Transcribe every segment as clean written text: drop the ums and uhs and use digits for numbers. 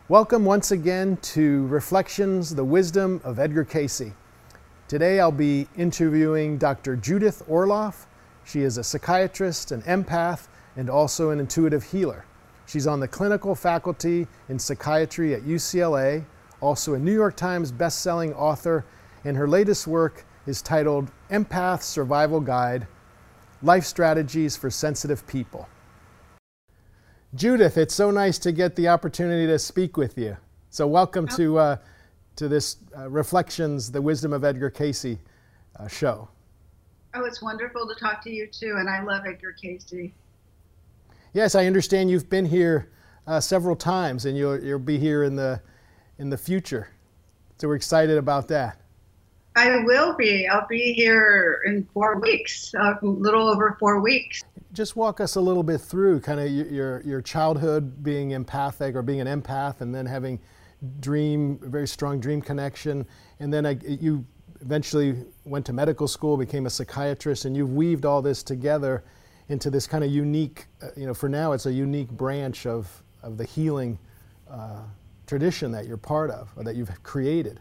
Welcome once again to Reflections, the Wisdom of Edgar Cayce. Today I'll be interviewing Dr. Judith Orloff. She is a psychiatrist, an empath, and also an intuitive healer. She's on the clinical faculty in psychiatry at UCLA, also a New York Times best-selling author, and her latest work is titled Empath Survival Guide: Life Strategies for Sensitive People. Judith, it's so nice to get the opportunity to speak with you. So welcome to this Reflections, the Wisdom of Edgar Cayce show. Oh, it's wonderful to talk to you too, and I love Edgar Cayce. Yes, I understand you've been here several times, and you'll be here in the future. So we're excited about that. I will be. I'll be here in 4 weeks, a little over 4 weeks. Just walk us a little bit through kind of your childhood being empathic or being an empath, and then having very strong dream connection, and then you eventually went to medical school, became a psychiatrist, and you've weaved all this together into this kind of unique, for now it's a unique branch of the healing tradition that you're part of, or that you've created.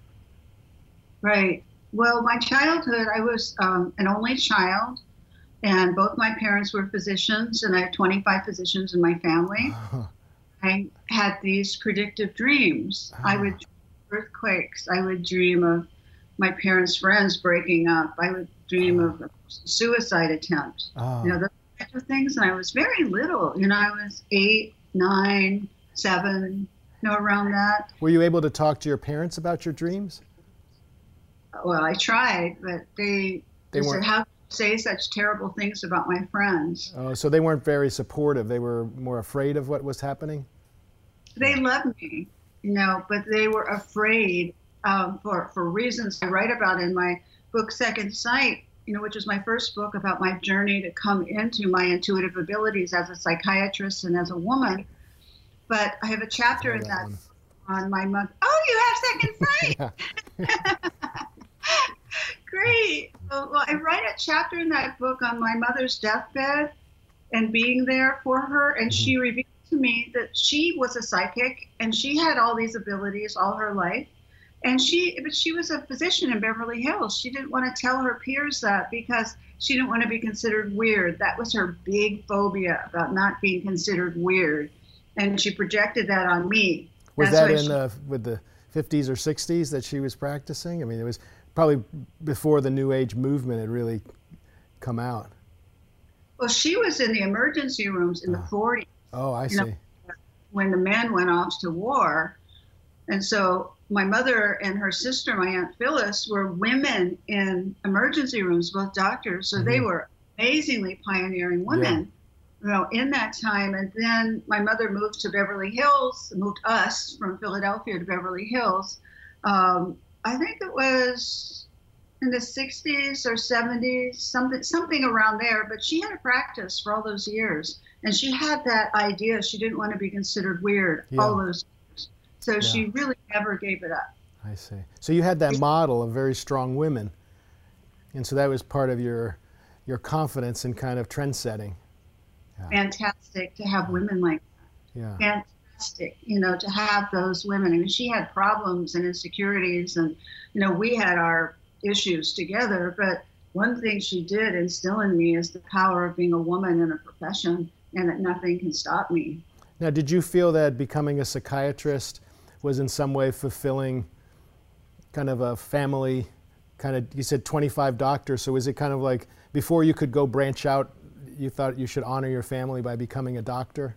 Right. Well, my childhood, I was an only child. And both my parents were physicians, and I had 25 physicians in my family. I had these predictive dreams. I would dream of earthquakes. I would dream of my parents' friends breaking up. I would dream of a suicide attempt. Those types of things. And I was very little. I was 8, 9, 7, around that. Were you able to talk to your parents about your dreams? Well, I tried, but they said, how say such terrible things about my friends. Oh, so they weren't very supportive. They were more afraid of what was happening? They loved me, but they were afraid for reasons I write about in my book, Second Sight, which was my first book about my journey to come into my intuitive abilities as a psychiatrist and as a woman. But I have a chapter in that on my mother. Oh, you have Second Sight! Great. Well, I write a chapter in that book on my mother's deathbed and being there for her. And she revealed to me that she was a psychic and she had all these abilities all her life. And she was a physician in Beverly Hills. She didn't want to tell her peers that because she didn't want to be considered weird. That was her big phobia, about not being considered weird. And she projected that on me. Was that with the 50s or 60s that she was practicing? I mean, it was probably before the New Age movement had really come out. Well, she was in the emergency rooms in the 40s. Oh, I see. When the men went off to war. And so my mother and her sister, my Aunt Phyllis, were women in emergency rooms, both doctors. So they were amazingly pioneering women, in that time. And then my mother moved to Beverly Hills, moved us from Philadelphia to Beverly Hills. I think it was in the 60s or 70s, something around there. But she had a practice for all those years. And she had that idea. She didn't want to be considered weird all those years. So she really never gave it up. I see. So you had that model of very strong women. And so that was part of your confidence in kind of trend setting. Yeah. Fantastic to have women like that. Yeah. Fantastic, to have those women. I mean, she had problems and insecurities, and, we had our issues together. But one thing she did instill in me is the power of being a woman in a profession, and that nothing can stop me. Now, did you feel that becoming a psychiatrist was in some way fulfilling kind of a family, you said 25 doctors, so is it kind of like before you could go branch out, you thought you should honor your family by becoming a doctor?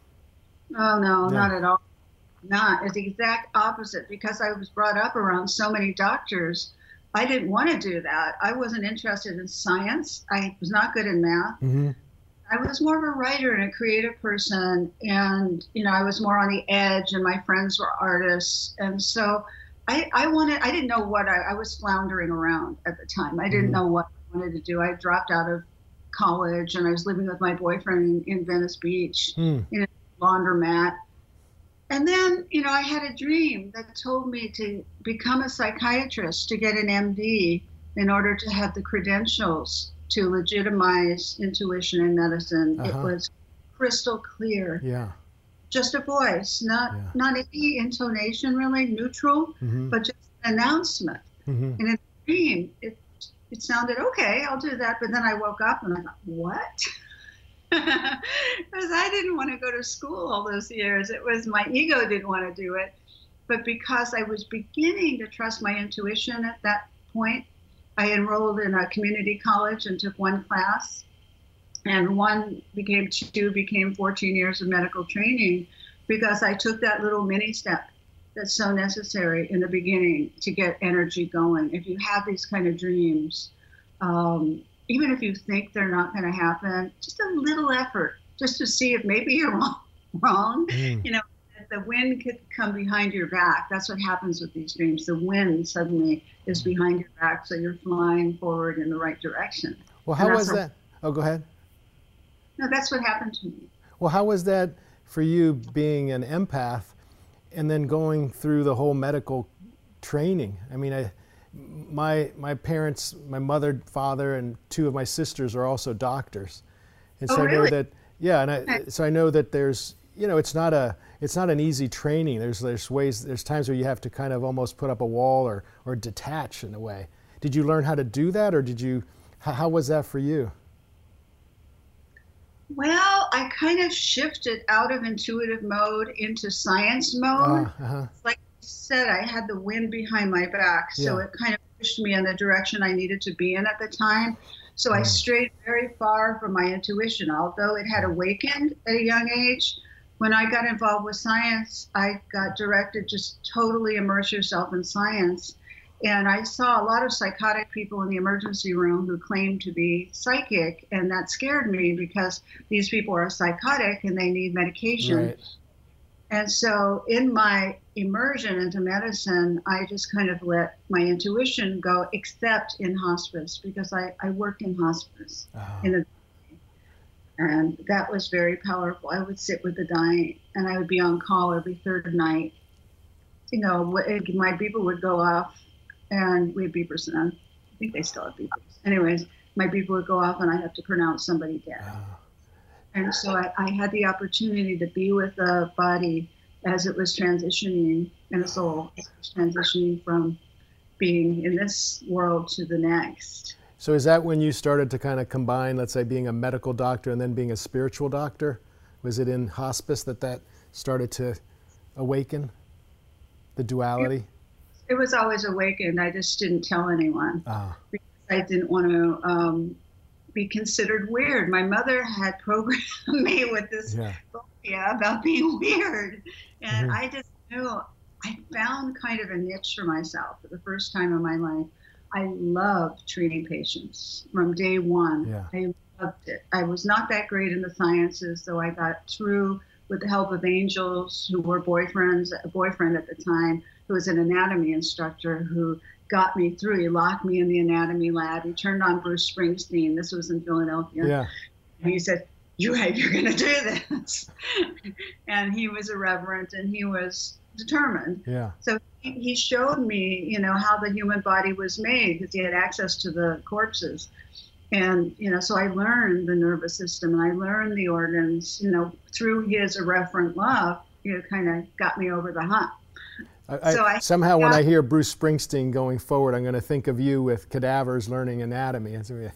Oh, no, not at all. It's the exact opposite. Because I was brought up around so many doctors, I didn't want to do that. I wasn't interested in science. I was not good in math. Mm-hmm. I was more of a writer and a creative person. And, I was more on the edge, and my friends were artists. And so I didn't know what I was floundering around at the time. I didn't know what I wanted to do. I dropped out of college, and I was living with my boyfriend in Venice Beach in a laundromat. And then, I had a dream that told me to become a psychiatrist, to get an MD in order to have the credentials to legitimize intuition in medicine. It was crystal clear. Yeah. just a voice, not any intonation really, neutral, but just an announcement. And in the dream, it sounded okay, I'll do that. But then I woke up and I thought, what? Because I didn't want to go to school all those years. It was my ego didn't want to do it. But because I was beginning to trust my intuition at that point, I enrolled in a community college and took one class. And one became 2, became 14 years of medical training, because I took that little mini step that's so necessary in the beginning to get energy going. If you have these kind of dreams, even if you think they're not going to happen, just a little effort just to see if maybe you're wrong. You know, the wind could come behind your back. That's what happens with these dreams. The wind suddenly is behind your back, so you're flying forward in the right direction. Well, how was that? Oh, go ahead. No, that's what happened to me. Well, how was that for you, being an empath and then going through the whole medical training? I mean, my parents, my mother, father, and 2 of my sisters are also doctors. And so I know that, so I know that there's, you know, it's not an easy training. There's times where you have to kind of almost put up a wall or detach in a way. Did you learn how to do that, or how was that for you? Well, I kind of shifted out of intuitive mode into science mode. Like I said, I had the wind behind my back, so it kind of pushed me in the direction I needed to be in at the time. So I strayed very far from my intuition, although it had awakened at a young age. When I got involved with science, I got directed just totally immerse yourself in science. And I saw a lot of psychotic people in the emergency room who claimed to be psychic, and that scared me because these people are psychotic and they need medication. Right. And so in my immersion into medicine, I just kind of let my intuition go, except in hospice, because I worked in hospice. And that was very powerful. I would sit with the dying, and I would be on call every 3rd night. You know, my beeper would go off, and we had beepers then. I think they still have beepers. Anyways, my beeper would go off, and I'd have to pronounce somebody dead. And so I had the opportunity to be with the body as it was transitioning, and the soul as it was transitioning from being in this world to the next. So is that when you started to kind of combine, let's say, being a medical doctor and then being a spiritual doctor? Was it in hospice that started to awaken, the duality? It was always awakened. I just didn't tell anyone because I didn't want to be considered weird. My mother had programmed me with this phobia about being weird. And I just knew I found kind of a niche for myself for the first time in my life. I loved treating patients from day one. I loved it. I was not that great in the sciences, so I got through with the help of angels who were boyfriends, a boyfriend at the time who was an anatomy instructor who got me through. He locked me in the anatomy lab. He turned on Bruce Springsteen. This was in Philadelphia. And he said, you're going to do this. And he was irreverent and he was determined. So he showed me, you know, how the human body was made because he had access to the corpses. And, you know, so I learned the nervous system and I learned the organs, you know, through his irreverent love, you know, kind of got me over the hump. Somehow when I hear Bruce Springsteen going forward, I'm going to think of you with cadavers learning anatomy. Exactly.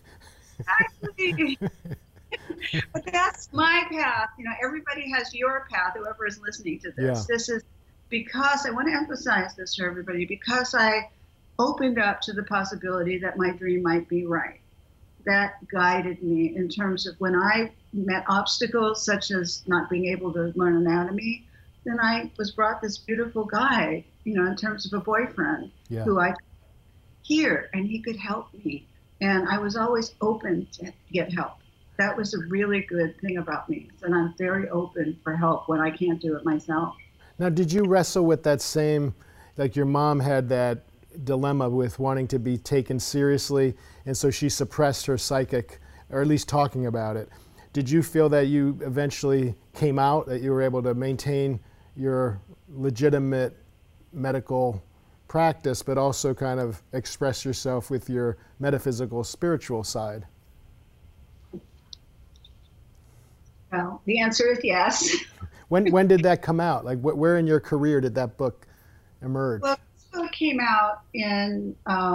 But that's my path. You know, everybody has your path, whoever is listening to this. This is because I want to emphasize this for everybody, because I opened up to the possibility that my dream might be right. That guided me in terms of when I met obstacles such as not being able to learn anatomy, then I was brought this beautiful guy, you know, in terms of a boyfriend who I could hear and he could help me. And I was always open to get help. That was a really good thing about me. And I'm very open for help when I can't do it myself. Now, did you wrestle with that same, like your mom had that dilemma with wanting to be taken seriously, and so she suppressed her psychic, or at least talking about it. Did you feel that you eventually came out, that you were able to maintain your legitimate medical practice, but also kind of express yourself with your metaphysical, spiritual side? Well, the answer is yes. When did that come out? Like, where in your career did that book emerge? Well, this book came out in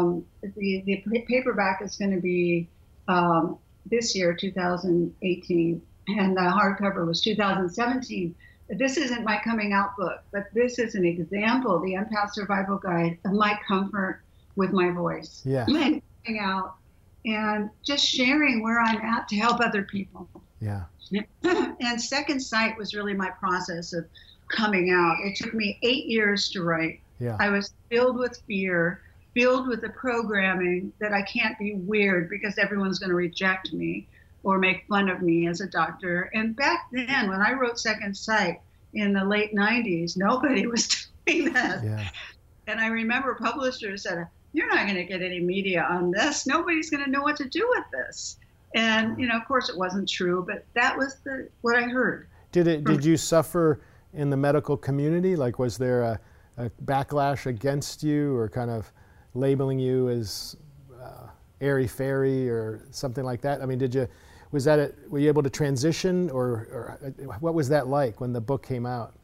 the paperback is going to be this year, 2018, and the hardcover was 2017. This isn't my coming out book, but this is an example, the Empath Survival Guide, of my comfort with my voice. Yeah. And coming out and just sharing where I'm at to help other people. Yeah. And Second Sight was really my process of coming out. It took me 8 years to write. Yeah. I was filled with fear, filled with the programming that I can't be weird because everyone's going to reject me or make fun of me as a doctor. And back then, when I wrote Second Sight in the late 90s, nobody was doing that. Yeah. And I remember publishers said, "You're not going to get any media on this. Nobody's going to know what to do with this." And, you know, of course it wasn't true, but that was what I heard. Did you suffer in the medical community? Like, was there a backlash against you, or kind of labeling you as airy-fairy or something like that? I mean, were you able to transition, or what was that like when the book came out?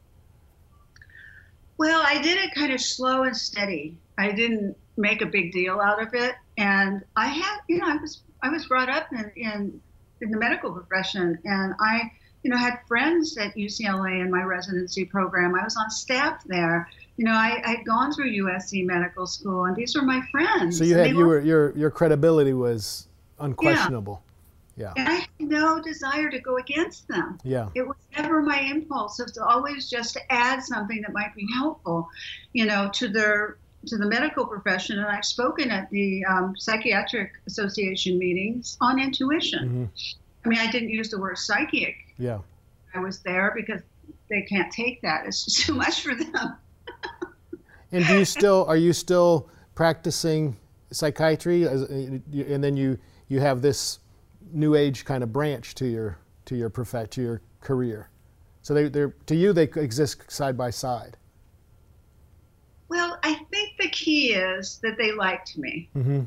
Well, I did it kind of slow and steady. I didn't make a big deal out of it. And I had, you know, I was brought up in the medical profession, and I, you know, had friends at UCLA in my residency program. I was on staff there. You know, I'd gone through USC Medical School, and these were my friends. So your credibility was unquestionable. Yeah. And I had no desire to go against them. Yeah. It was never my impulse. It was always just to add something that might be helpful, you know, to the medical profession. And I've spoken at the Psychiatric Association meetings on intuition. Mm-hmm. I mean, I didn't use the word psychic. Yeah. I was there because they can't take that. It's just too much for them. And are you still practicing psychiatry? And then you have this new age kind of branch to your career. So they exist side by side. Well, I think the key is that they liked me. Mm-hmm.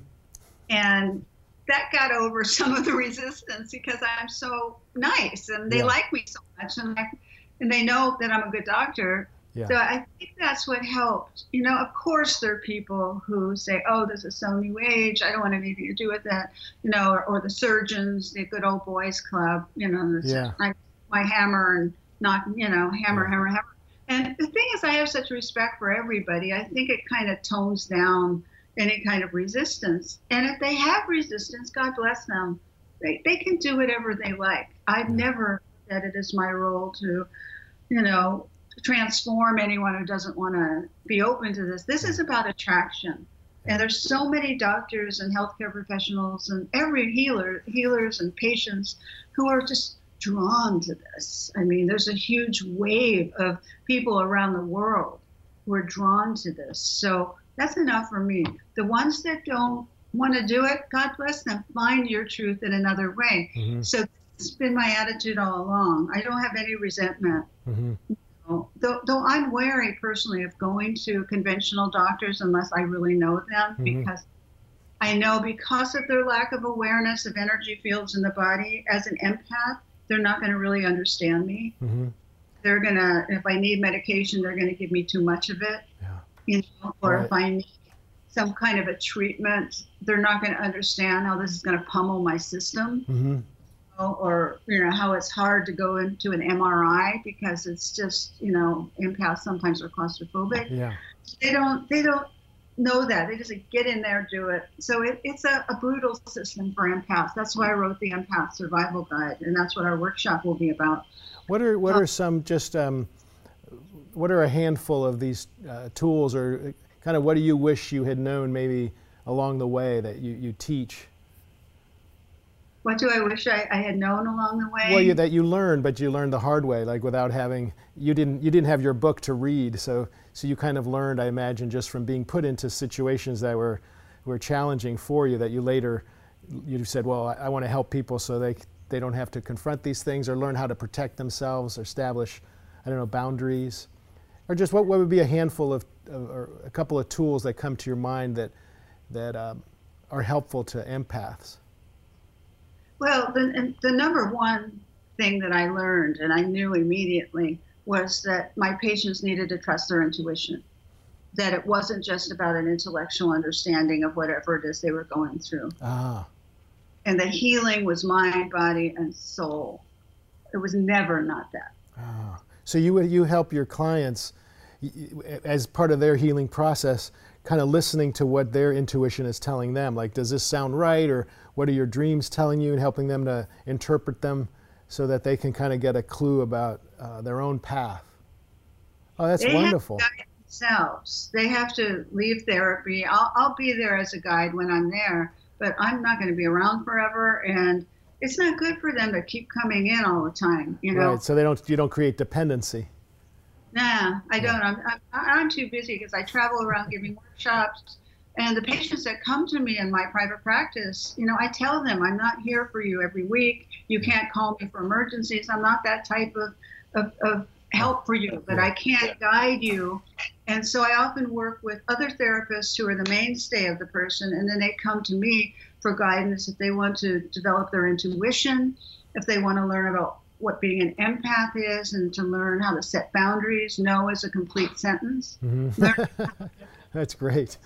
And that got over some of the resistance because I'm so nice and they like me so much, and they know that I'm a good doctor. Yeah. So I think that's what helped. You know, of course, there are people who say, "Oh, this is so new age. I don't want anything to do with that." You know, or the surgeons, the good old boys club. You know, my hammer and knock. You know, hammer. And the thing is, I have such respect for everybody. I think it kind of tones down any kind of resistance. And if they have resistance, God bless them. They can do whatever they like. I've never said it is my role to, you know, transform anyone who doesn't want to be open to this. This is about attraction. And there's so many doctors and healthcare professionals and every healers and patients who are just drawn to this. I mean, there's a huge wave of people around the world who are drawn to this. So that's enough for me. The ones that don't want to do it, God bless them. Find your truth in another way. Mm-hmm. So it's been my attitude all along. I don't have any resentment. Mm-hmm. Though I'm wary personally of going to conventional doctors unless I really know them, mm-hmm. because I know because of their lack of awareness of energy fields in the body, as an empath, they're not going to really understand me. Mm-hmm. They're going to, if I need medication, they're going to give me too much of it. Yeah. You know, or if I need some kind of a treatment, they're not going to understand how this is going to pummel my system. Mm-hmm. Or, you know, how it's hard to go into an MRI because it's just, you know, empaths sometimes are claustrophobic. Yeah. They don't know that. They just get in there, do it. So it's a brutal system for empaths. That's why I wrote the Empath Survival Guide, and that's what our workshop will be about. What are some just what are a handful of these tools, or kind of what do you wish you had known maybe along the way that you teach? What do I wish I had known along the way? Well, that you learned, but you learned the hard way, like without having, you didn't have your book to read, so you kind of learned, I imagine, just from being put into situations that were challenging for you, that you said, well, I want to help people so they don't have to confront these things or learn how to protect themselves or establish, I don't know, boundaries. Or just what would be a handful of, or a couple of tools that come to your mind that are helpful to empaths? Well, the number one thing that I learned, and I knew immediately, was that my patients needed to trust their intuition, that it wasn't just about an intellectual understanding of whatever it is they were going through. Ah. And that healing was mind, body, and soul. It was never not that. Ah. So you help your clients as part of their healing process, kind of listening to what their intuition is telling them. Like, does this sound right? Or what are your dreams telling you, and helping them to interpret them so that they can kind of get a clue about their own path. Oh, that's wonderful. They have to guide themselves. They have to leave therapy. I'll be there as a guide when I'm there, but I'm not going to be around forever. And it's not good for them to keep coming in all the time, you know. Right. So you don't create dependency. Nah, I don't. I'm too busy because I travel around giving workshops, and the patients that come to me in my private practice, you know, I tell them I'm not here for you every week. You can't call me for emergencies. I'm not that type of help for you, but I can't guide you. And so I often work with other therapists who are the mainstay of the person, and then they come to me for guidance if they want to develop their intuition, if they want to learn about what being an empath is, and to learn how to set boundaries. No is a complete sentence. Mm-hmm. That's great.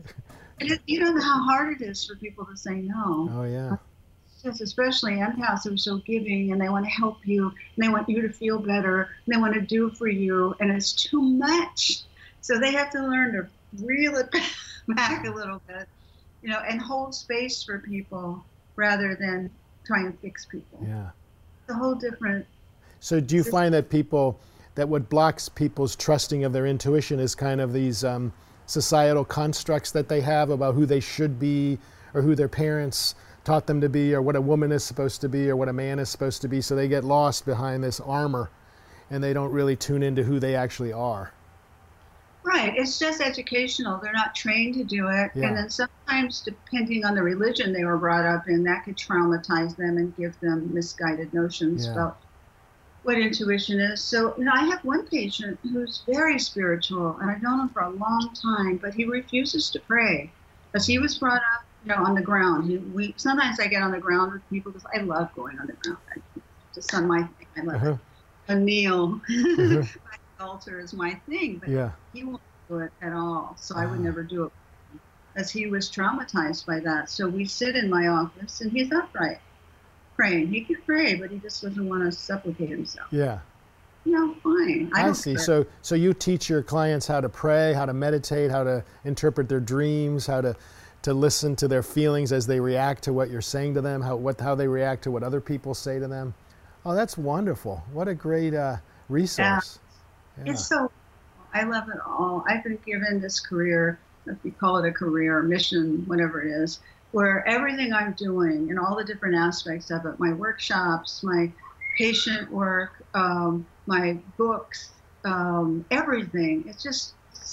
You don't know how hard it is for people to say no. Oh, yeah. Just especially empaths who are so giving, and they want to help you, and they want you to feel better, and they want to do for you, and it's too much. So they have to learn to reel it back a little bit, you know, and hold space for people rather than try and fix people. Yeah. It's a whole different. So do you find that what blocks people's trusting of their intuition is kind of these societal constructs that they have about who they should be, or who their parents taught them to be, or what a woman is supposed to be, or what a man is supposed to be, so they get lost behind this armor and they don't really tune into who they actually are? Right. It's just educational. They're not trained to do it. Yeah. And then sometimes, depending on the religion they were brought up in, that could traumatize them and give them misguided notions about what intuition is. So, you know, I have one patient who's very spiritual, and I've known him for a long time, but he refuses to pray because he was brought up, you know, on the ground. Sometimes I get on the ground with people because I love going on the ground. It's just on my thing. I love it. A kneel. My altar is my thing, but he won't do it at all. So I would never do it, as he was traumatized by that. So we sit in my office, and he's upright, praying. He can pray, but he just doesn't want to supplicate himself. Yeah. No, fine. I see. So you teach your clients how to pray, how to meditate, how to interpret their dreams, how to listen to their feelings as they react to what you're saying to them, how they react to what other people say to them. Oh, that's wonderful. What a great resource. Yeah. It's so, I love it all. I've been given this career, if you call it a career, mission, whatever it is, where everything I'm doing and all the different aspects of it, my workshops, my patient work, my books, everything, it's just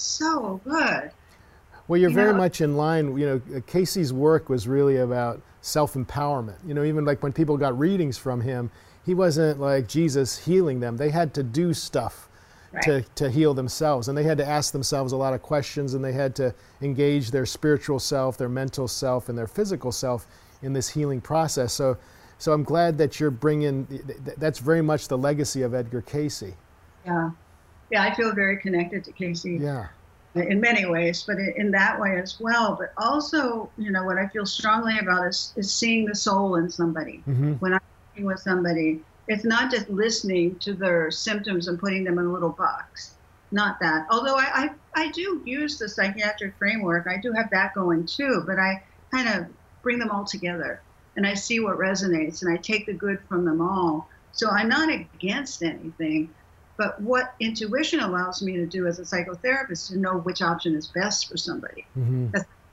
so good. Well, you're very much in line. You know, Casey's work was really about self-empowerment. You know, even like when people got readings from him, he wasn't like Jesus healing them. They had to do stuff to heal themselves, and they had to ask themselves a lot of questions, and they had to engage their spiritual self, their mental self, and their physical self in this healing process. So I'm glad that you're bringing, that's very much the legacy of Edgar Cayce. Yeah, I feel very connected to Cayce. Yeah. In many ways, but in that way as well. But also, you know, what I feel strongly about is seeing the soul in somebody. Mm-hmm. When I'm working with somebody, it's not just listening to their symptoms and putting them in a little box. Not that. Although I do use the psychiatric framework. I do have that going too, but I kind of bring them all together, and I see what resonates, and I take the good from them all. So I'm not against anything. But what intuition allows me to do as a psychotherapist is to know which option is best for somebody. Mm-hmm.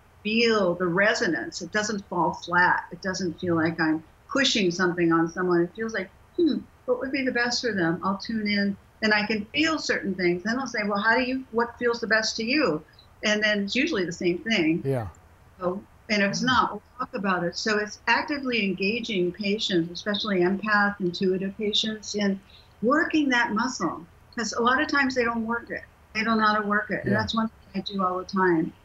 Feel the resonance. It doesn't fall flat. It doesn't feel like I'm pushing something on someone. It feels like, what would be the best for them? I'll tune in, and I can feel certain things. Then I'll say, well, what feels the best to you? And then it's usually the same thing. Yeah. So, and if it's not, we'll talk about it. So it's actively engaging patients, especially empath, intuitive patients, in working that muscle, because a lot of times they don't work it. They don't know how to work it. And that's one thing I do all the time.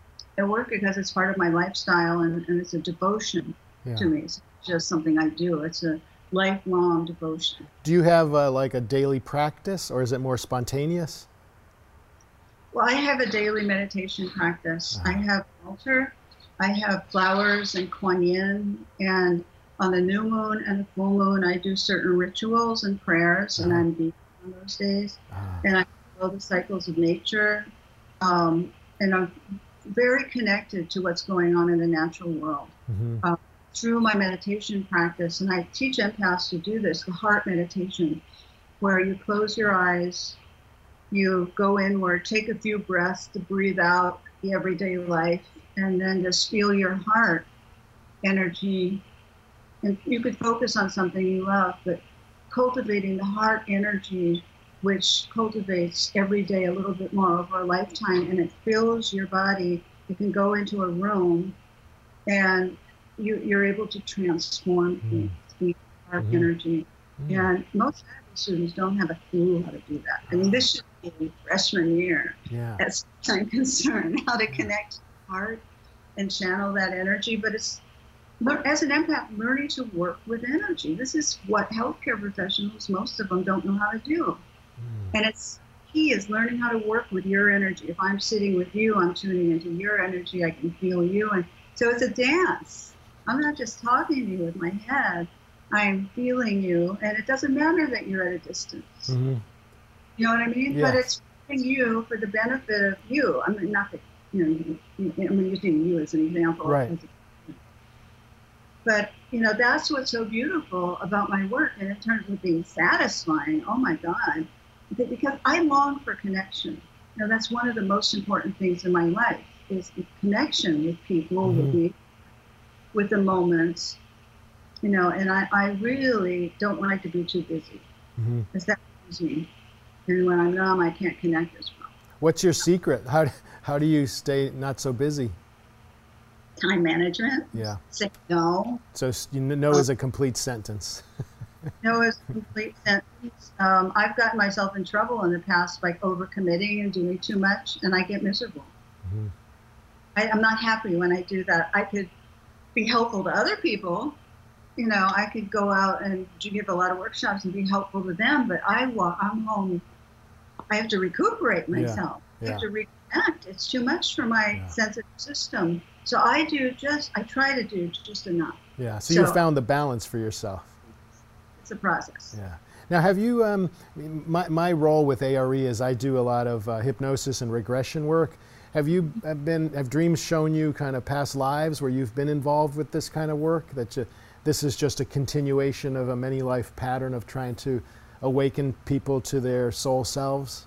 I work it because it's part of my lifestyle, and it's a devotion to me. It's just something I do. It's a lifelong devotion. Do you have like a daily practice, or is it more spontaneous? Well, I have a daily meditation practice. I have an altar, I have flowers and Kuan Yin, and on the new moon and the full moon, I do certain rituals and prayers, and I'm vegan on those days. And I follow the cycles of nature, and I'm very connected to what's going on in the natural world. Through my meditation practice, and I teach empaths to do this, the heart meditation, where you close your eyes, you go inward, take a few breaths to breathe out the everyday life, and then just feel your heart energy. And you could focus on something you love, but cultivating the heart energy, which cultivates every day a little bit more over a lifetime, and it fills your body. You can go into a room and you're able to transform things with heart energy. And most medical students don't have a clue how to do that. I mean, this should be a freshman year, as far as I'm concerned, how to connect to the heart and channel that energy. But it's, as an empath, learning to work with energy. This is what healthcare professionals, most of them, don't know how to do. And it's key is learning how to work with your energy. If I'm sitting with you, I'm tuning into your energy. I can feel you. And so it's a dance. I'm not just talking to you with my head. I'm feeling you. And it doesn't matter that you're at a distance. You know what I mean? Yes. But it's feeling you for the benefit of you. I mean, not that, I'm using you as an example. Right. But, that's what's so beautiful about my work. And in terms of being satisfying, oh my God, because I long for connection. That's one of the most important things in my life is the connection with people, with the moments, and I really don't like to be too busy, because that leaves me. And when I'm numb, I can't connect as well. What's your secret? How do you stay not so busy? Time management. Yeah. Say no. So no is a complete sentence. No is a complete sentence. I've gotten myself in trouble in the past by overcommitting and doing too much, and I get miserable. I'm not happy when I do that. I could be helpful to other people. I could go out and give a lot of workshops and be helpful to them, but I'm home. I have to recuperate myself. I have to reconnect. It's too much for my sensitive system. So I try to do just enough. Yeah, so you found the balance for yourself. It's a process. Yeah. Now, have you, my role with ARE is I do a lot of hypnosis and regression work. Have dreams shown you kind of past lives where you've been involved with this kind of work? This is just a continuation of a many life pattern of trying to awaken people to their soul selves?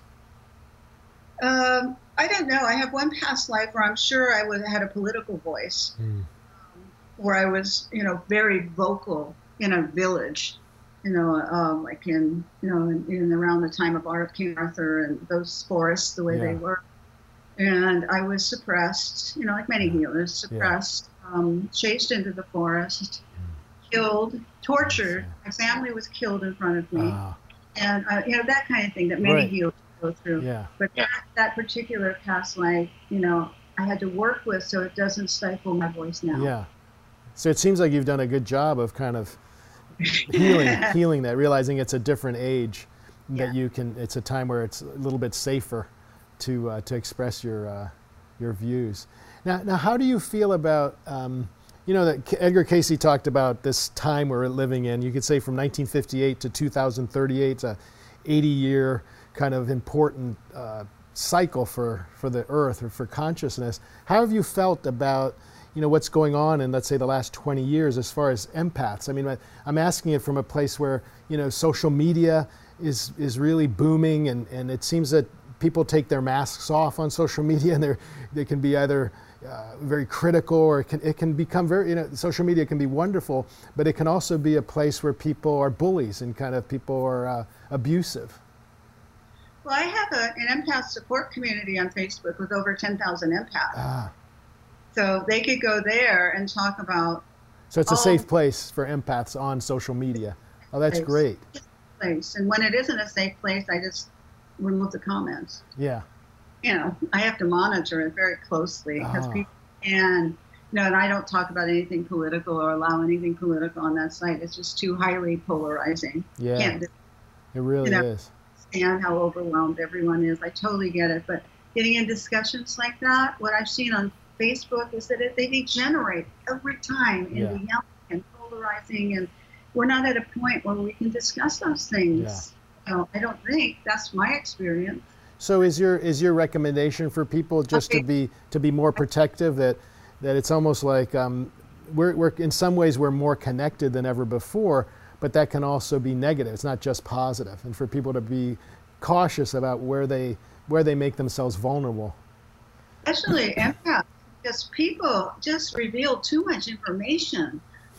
I don't know. I have one past life where I'm sure I had a political voice, where I was, very vocal in a village, like in around the time of King Arthur and those forests, the way they were. And I was suppressed, like many healers, suppressed, chased into the forest, killed, tortured. My family was killed in front of me. And, that kind of thing that many healers go through. Yeah. But that particular past life, I had to work with so it doesn't stifle my voice now. Yeah. So it seems like you've done a good job of kind of healing that, realizing it's a different age, that it's a time where it's a little bit safer to express your views. Now, how do you feel about, that Edgar Cayce talked about this time we're living in, you could say from 1958 to 2038, it's a 80-year kind of important cycle for the earth or for consciousness. How have you felt about what's going on in, let's say, the last 20 years as far as empaths? I mean, I'm asking it from a place where social media is really booming, and it seems that people take their masks off on social media, and they can be either very critical, or it can become very, social media can be wonderful, but it can also be a place where people are bullies and kind of people are abusive. Well, I have an empath support community on Facebook with over 10,000 empaths. So they could go there and talk about. So it's a safe place for empaths on social media. Oh, that's great. Place. And when it isn't a safe place, I just remove the comments. Yeah. I have to monitor it very closely, because people can No, and I don't talk about anything political or allow anything political on that site. It's just too highly polarizing. Yeah, Can't do, it really is. understand how overwhelmed everyone is. I totally get it. But getting in discussions like that, what I've seen on Facebook is that they degenerate every time into yelling and polarizing, and we're not at a point where we can discuss those things. Yeah. I don't think that's my experience. So is your recommendation for people just to be more protective, that it's almost like we're in some ways we're more connected than ever before, but that can also be negative. It's not just positive, and for people to be cautious about where they make themselves vulnerable. Especially empaths, because people just reveal too much information,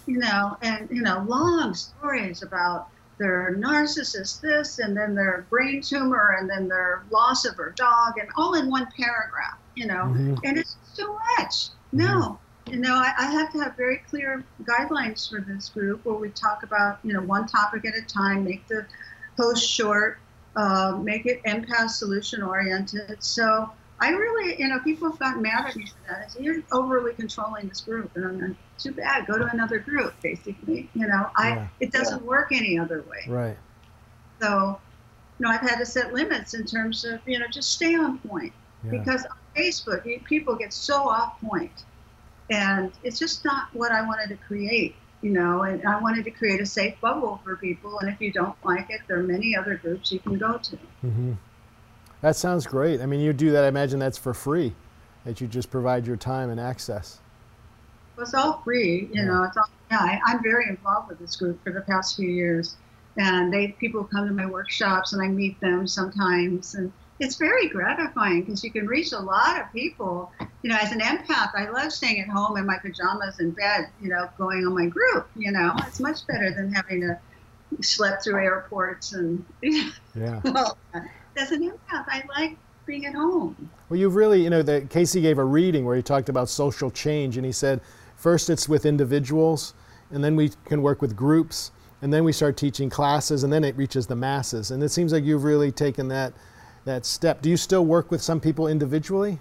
and long stories about their narcissist this, and then their brain tumor, and then their loss of her dog, and all in one paragraph, Mm-hmm. and it's too much. No, I have to have very clear guidelines for this group where we talk about, one topic at a time, make the post short, make it empath solution oriented. So I really, people have gotten mad at me for that. I say, you're overly controlling this group. And I'm like, too bad, go to another group, basically. It doesn't work any other way. Right. So, I've had to set limits in terms of, just stay on point. Yeah. Because on Facebook, people get so off point. And it's just not what I wanted to create, and I wanted to create a safe bubble for people. And if you don't like it, there are many other groups you can go to. Mm-hmm. That sounds great. I mean, you do that, I imagine that's for free, that you just provide your time and access. Well, it's all free, it's all, I'm very involved with this group for the past few years. And people come to my workshops and I meet them sometimes. And it's very gratifying because you can reach a lot of people. As an empath, I love staying at home in my pajamas in bed, going on my group, It's much better than having to schlep through airports and, well, as an empath, I like being at home. Well, you've really, Casey gave a reading where he talked about social change, and he said, first it's with individuals, and then we can work with groups, and then we start teaching classes, and then it reaches the masses. And it seems like you've really taken that step. Do you still work with some people individually?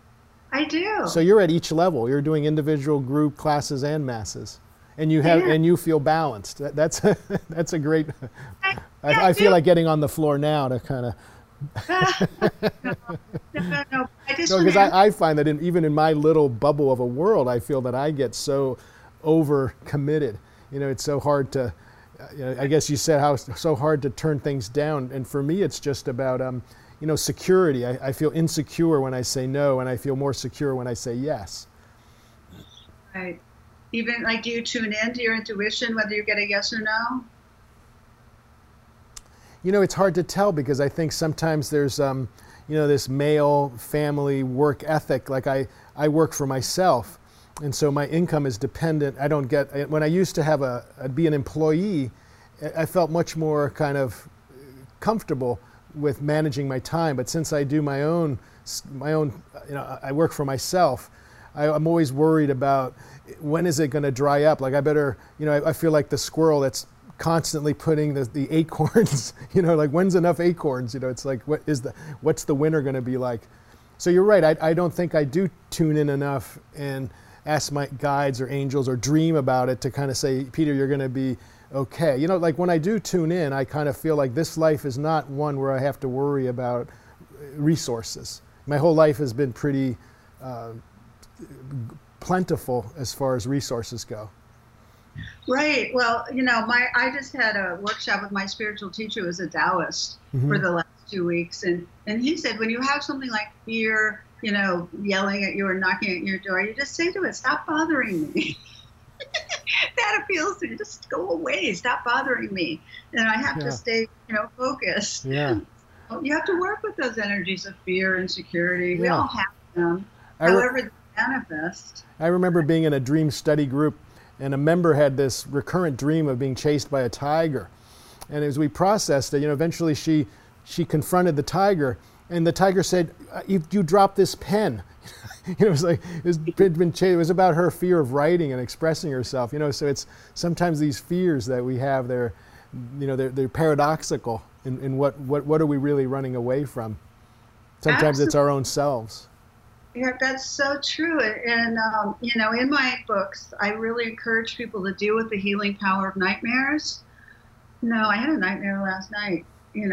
I do. So you're at each level. You're doing individual, group, classes, and masses. And you have, and you feel balanced. That's a great, I feel like getting on the floor now to kind of, no. Because I find that even in my little bubble of a world, I feel that I get so over committed. It's so hard to, I guess you said how it's so hard to turn things down. And for me, it's just about, security. I feel insecure when I say no, and I feel more secure when I say yes. Right. Even do you tune in to your intuition, whether you get a yes or no? It's hard to tell because I think sometimes there's, this male family work ethic. Like I work for myself, and so my income is dependent. I don't get, when I used to be an employee, I felt much more kind of comfortable with managing my time. But since I do my own, I work for myself, I'm always worried about when is it going to dry up? Like I better, I feel like the squirrel that's constantly putting the acorns, when's enough acorns? It's like, what's the winter going to be like? So you're right. I don't think I do tune in enough and ask my guides or angels or dream about it to kind of say, Peter, you're going to be okay. Like when I do tune in, I kind of feel like this life is not one where I have to worry about resources. My whole life has been pretty plentiful as far as resources go. Right. Well, I just had a workshop with my spiritual teacher who was a Taoist for the last 2 weeks. And he said, when you have something like fear, yelling at you or knocking at your door, you just say to it, stop bothering me. That appeals to you. Just go away. Stop bothering me. And I have to stay, focused. Yeah. You have to work with those energies of fear and security. We all have them, however they manifest. I remember being in a dream study group, and a member had this recurrent dream of being chased by a tiger. And as we processed it, eventually she confronted the tiger, and the tiger said, you dropped this pen. It was like, it was about her fear of writing and expressing herself, so it's sometimes these fears that we have, they're paradoxical in what are we really running away from? Sometimes It's our own selves. Yeah, that's so true. And, in my books, I really encourage people to deal with the healing power of nightmares. No, I had a nightmare last night,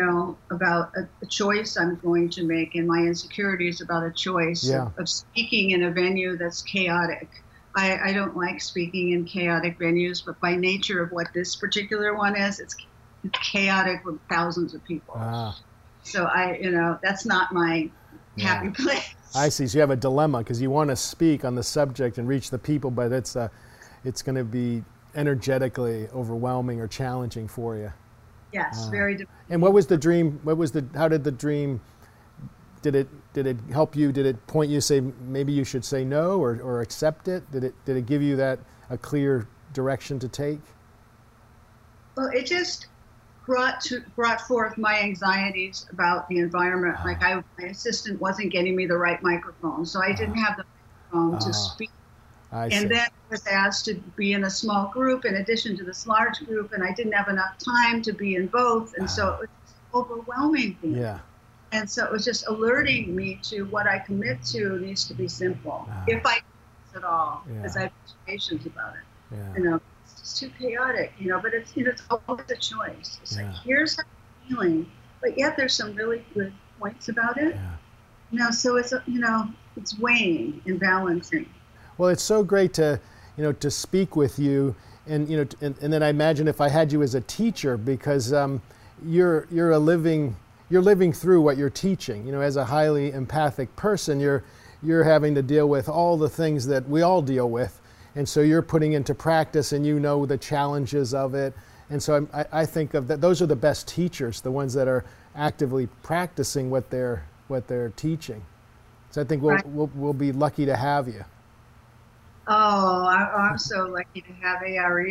about a choice I'm going to make, and my insecurities about a choice Yeah. of speaking in a venue that's chaotic. I don't like speaking in chaotic venues, but by nature of what this particular one is, it's chaotic with thousands of people. Ah, So that's not my yeah. happy place. I see. So you have a dilemma because you want to speak on the subject and reach the people, but it's going to be energetically overwhelming or challenging for you. Yes, very. And what was the dream? How did the dream? Did it help you? Did it point you say maybe you should say no or accept it? Did it give you a clear direction to take? Well, it just brought forth my anxieties about the environment. Like my assistant wasn't getting me the right microphone, so I didn't have the microphone to speak. And then I was asked to be in a small group in addition to this large group, and I didn't have enough time to be in both, and so it was overwhelming me. Yeah. And so it was just alerting me to what I commit to needs to be simple, if I do at all, because I have patience about it. Yeah. It's just too chaotic, but it's always a choice. It's like, here's how I'm feeling, but yet there's some really good points about it. Yeah. So it's it's weighing and balancing. Well, it's so great to speak with you, and and then I imagine if I had you as a teacher, because you're living through what you're teaching. As a highly empathic person, you're having to deal with all the things that we all deal with, and so you're putting into practice, and the challenges of it. And so I think of that. Those are the best teachers, the ones that are actively practicing what they're teaching. So I think we'll be lucky to have you. Oh, I'm so lucky to have ARE.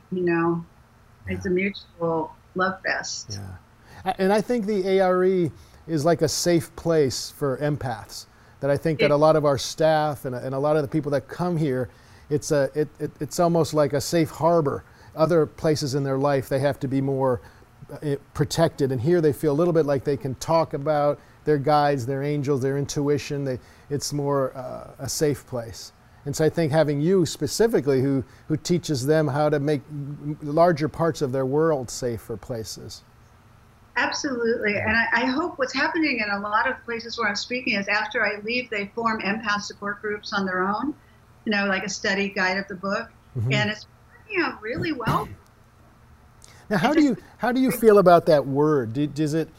It's a mutual love fest. Yeah, and I think the ARE is like a safe place for empaths. That I think that a lot of our staff and a lot of the people that come here, it's almost like a safe harbor. Other places in their life they have to be more protected, and here they feel a little bit like they can talk about their guides, their angels, their intuition. It's more a safe place. And so I think having you specifically who teaches them how to make larger parts of their world safer places. Absolutely. And I hope what's happening in a lot of places where I'm speaking is after I leave, they form empath support groups on their own, like a study guide of the book. Mm-hmm. And it's working out really well. Now, how do you feel about that word? Does it,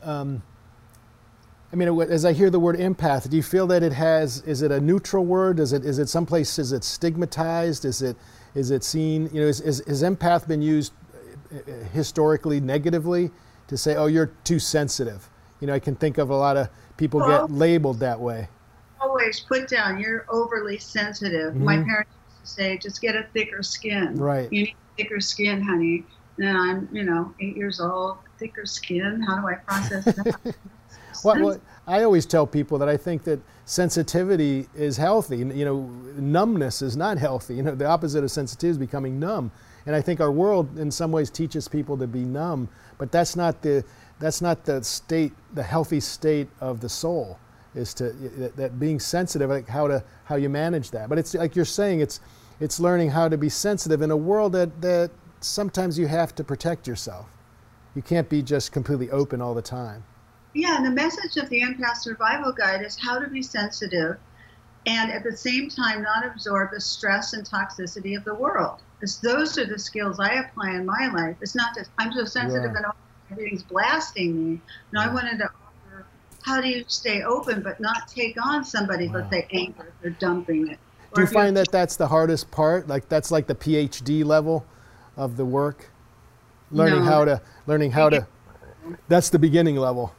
as I hear the word empath, do you feel that is it a neutral word? Is it someplace, is it stigmatized? Is it seen, is empath been used historically negatively to say, oh, you're too sensitive? I can think of a lot of people get labeled that way. Always put down, you're overly sensitive. Mm-hmm. My parents used to say, just get a thicker skin. Right. You need thicker skin, honey. And I'm, 8 years old, thicker skin. How do I process that? Well, I always tell people that I think that sensitivity is healthy. Numbness is not healthy. The opposite of sensitivity is becoming numb. And I think our world, in some ways, teaches people to be numb. But that's not the state, the healthy state of the soul. Is that being sensitive, like how you manage that. But it's like you're saying, it's learning how to be sensitive in a world that sometimes you have to protect yourself. You can't be just completely open all the time. Yeah, and the message of the Empath Survival Guide is how to be sensitive and at the same time not absorb the stress and toxicity of the world. Because those are the skills I apply in my life. It's not just, I'm so sensitive and everything's blasting me. No, I wanted to offer, how do you stay open but not take on somebody's, let's say, anger if they're dumping it. Do you find that that's the hardest part? Like that's like the PhD level of the work? Learning how to, that's the beginning level.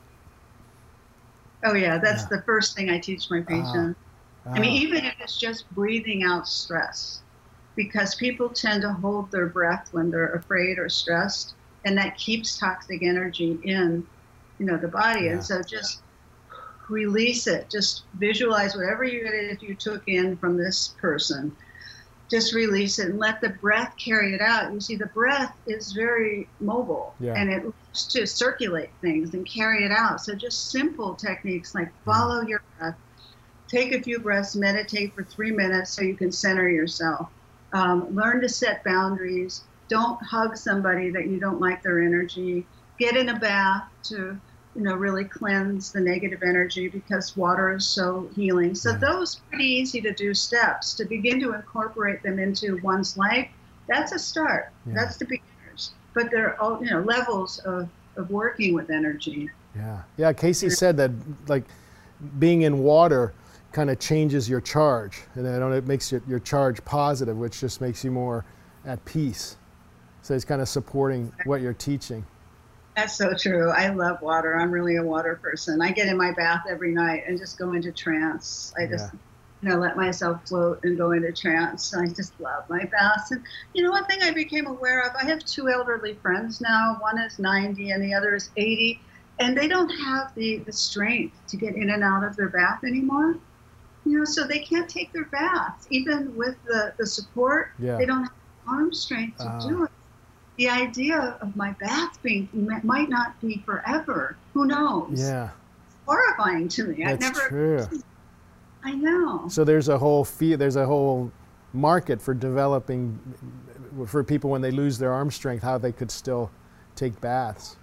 Oh yeah, that's the first thing I teach my patients. I mean, even if it's just breathing out stress, because people tend to hold their breath when they're afraid or stressed, and that keeps toxic energy in, the body. Yeah. And so just release it. Just visualize whatever you took in from this person. Just release it and let the breath carry it out. You see, the breath is very mobile and it loves to circulate things and carry it out. So just simple techniques like follow your breath, take a few breaths, meditate for 3 minutes so you can center yourself. Learn to set boundaries. Don't hug somebody that you don't like their energy. Get in a bath to, really cleanse the negative energy, because water is so healing. So those are pretty easy to do steps to begin to incorporate them into one's life. That's a start. Yeah. That's the beginners. But there are all, levels of working with energy. Yeah. Yeah. Casey said that, like, being in water kind of changes your charge, and it makes your charge positive, which just makes you more at peace. So it's kind of supporting what you're teaching. That's so true. I love water. I'm really a water person. I get in my bath every night and just go into trance. I just, let myself float and go into trance. I just love my baths. And, one thing I became aware of, I have 2 elderly friends now. One is 90 and the other is 80. And they don't have the strength to get in and out of their bath anymore. So they can't take their baths. Even with the support, they don't have arm strength to do it. The idea of my bath might not be forever. Who knows? Yeah. It's horrifying to me. That's true. I know. So there's a whole market for developing, for people when they lose their arm strength, how they could still take baths.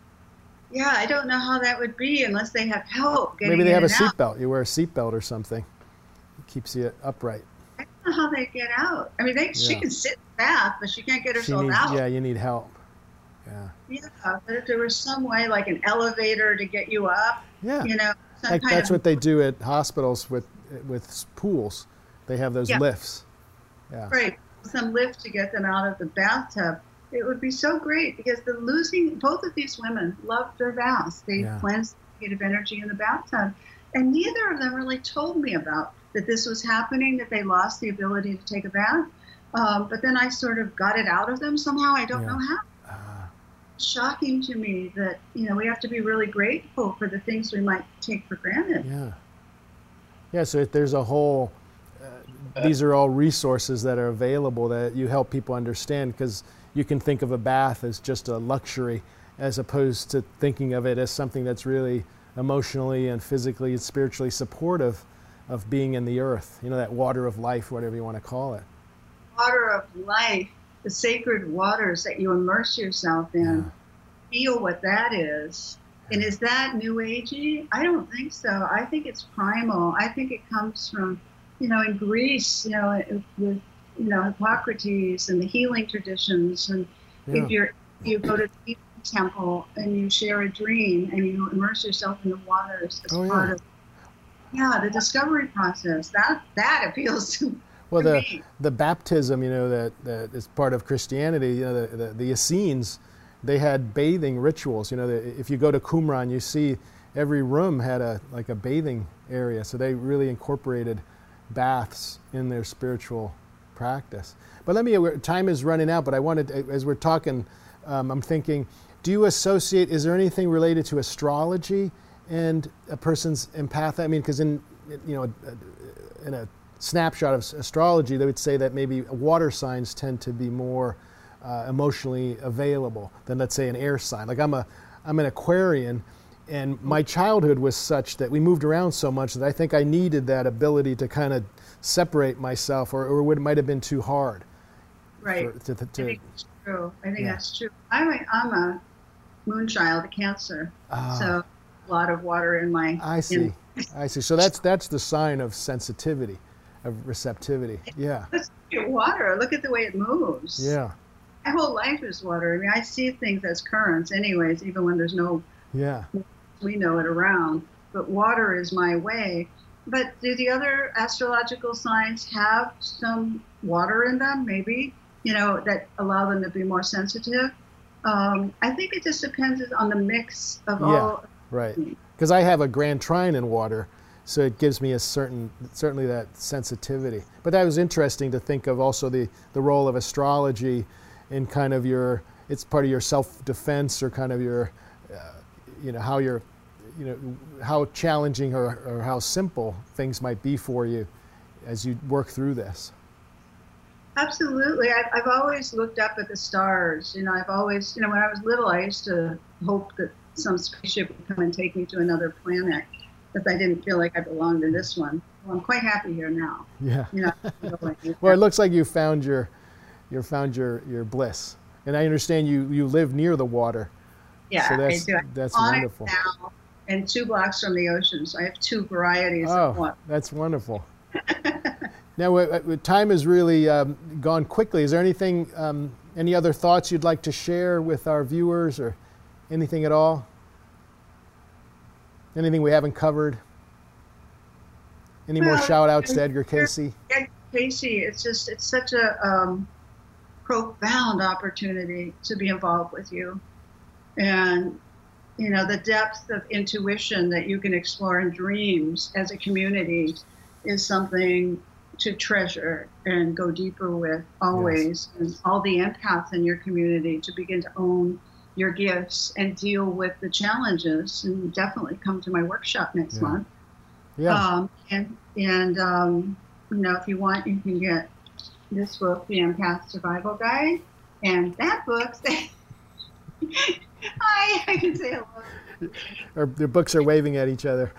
Yeah, I don't know how that would be unless they have help. Maybe they have a seatbelt. You wear a seatbelt or something. It keeps you upright. I don't know how they get out. I mean, she can sit in the bath, but she can't get herself out. Yeah, you need help. Yeah. Yeah, but if there was some way, like an elevator to get you up, that's what they do at hospitals with pools. They have those lifts. Yeah. Right, some lift to get them out of the bathtub. It would be so great, because both of these women loved their baths. They cleansed negative energy in the bathtub. And neither of them really told me about that this was happening, that they lost the ability to take a bath. But then I sort of got it out of them somehow. I don't know how. It's shocking to me that, we have to be really grateful for the things we might take for granted. Yeah. Yeah, so there's a whole, these are all resources that are available that you help people understand, because you can think of a bath as just a luxury, as opposed to thinking of it as something that's really emotionally and physically and spiritually supportive of being in the earth. That water of life, whatever you want to call it. Water of life, the sacred waters that you immerse yourself in. Feel what that is. And is that new agey? I don't think so. I think it's primal. I think it comes from, in Greece, with Hippocrates and the healing traditions. And if you go to the temple and you share a dream and you immerse yourself in the waters as part of the discovery process, that appeals to me. The baptism, that is part of Christianity. The Essenes, they had bathing rituals. If you go to Qumran, you see every room had a bathing area. So they really incorporated baths in their spiritual practice. But time is running out, but I wanted, as we're talking, I'm thinking, do you associate, is there anything related to astrology and a person's empath? I mean, because in a snapshot of astrology, they would say that maybe water signs tend to be more emotionally available than, let's say, an air sign. Like I'm an Aquarian, and my childhood was such that we moved around so much that I think I needed that ability to kind of separate myself, or it might have been too hard. Right. I think that's true. That's true. I'm a moon child, a Cancer, so a lot of water in my. I see. So that's the sign of sensitivity, of receptivity. Yeah. Look at water. Look at the way it moves. Yeah. My whole life is water. I mean, I see things as currents, anyways, even when there's no. Yeah. We know it around, but water is my way. But do the other astrological signs have some water in them, maybe, that allow them to be more sensitive? I think it just depends on the mix of all. Right. Because I have a grand trine in water, so it gives me certainly that sensitivity. But that was interesting to think of also the role of astrology in kind of it's part of your self-defense, or kind of your, how challenging or how simple things might be for you as you work through this. Absolutely. I've always looked up at the stars. I've always, when I was little, I used to hope that some spaceship would come and take me to another planet, because I didn't feel like I belonged in this one. Well, I'm quite happy here now. Yeah. You know, Well, it looks like you found your bliss, and I understand you live near the water. yeah, So I do. that's On it wonderful. now, and 2 blocks from the ocean, so I have 2 varieties of Oh, one. that's wonderful. Now, time has really gone quickly. Is there anything, any other thoughts you'd like to share with our viewers, or anything at all? Anything we haven't covered? Any more Well, shout outs to Edgar Cayce? Edgar Cayce, it's such a profound opportunity to be involved with you. And, you know, the depth of intuition that you can explore in dreams as a community is something to treasure and go deeper with always. Yes. And all the empaths in your community to begin to own your gifts and deal with the challenges, and definitely come to my workshop next month. Yeah. You know, if you want, you can get this book, The Empath Survival Guide, and that book. Hi, I can say hello. Their books are waving at each other.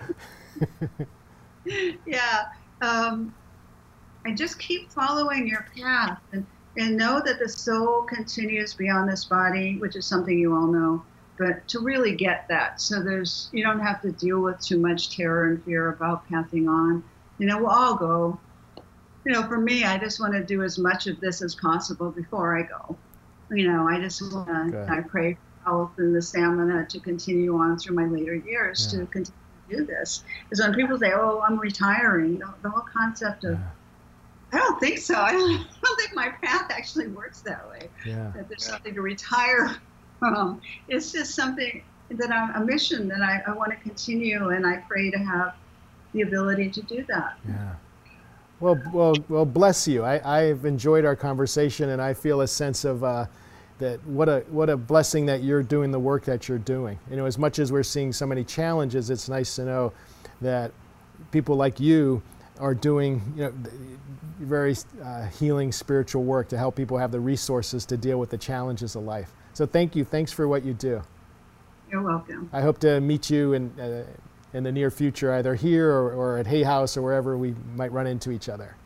Yeah. And just keep following your path, and know that the soul continues beyond this body, which is something you all know. But to really get that, so you don't have to deal with too much terror and fear about passing on. You know, we'll all go. You know, for me, I just want to do as much of this as possible before I go. You know, I just want to, I pray for health and the stamina to continue on through my later years to continue to do this. Because when people say, oh, I'm retiring, the whole concept of, I don't think so. I don't think my path actually works that way. That there's something to retire from. It's just something that a mission that I want to continue, and I pray to have the ability to do that. Yeah. Well, bless you. I've enjoyed our conversation, and I feel a sense of that what a blessing that you're doing the work that you're doing. You know, as much as we're seeing so many challenges, it's nice to know that people like you are doing, you know, very healing spiritual work to help people have the resources to deal with the challenges of life. So thank you. Thanks for what you do. You're welcome. I hope to meet you in the near future, either here or at Hay House or wherever we might run into each other.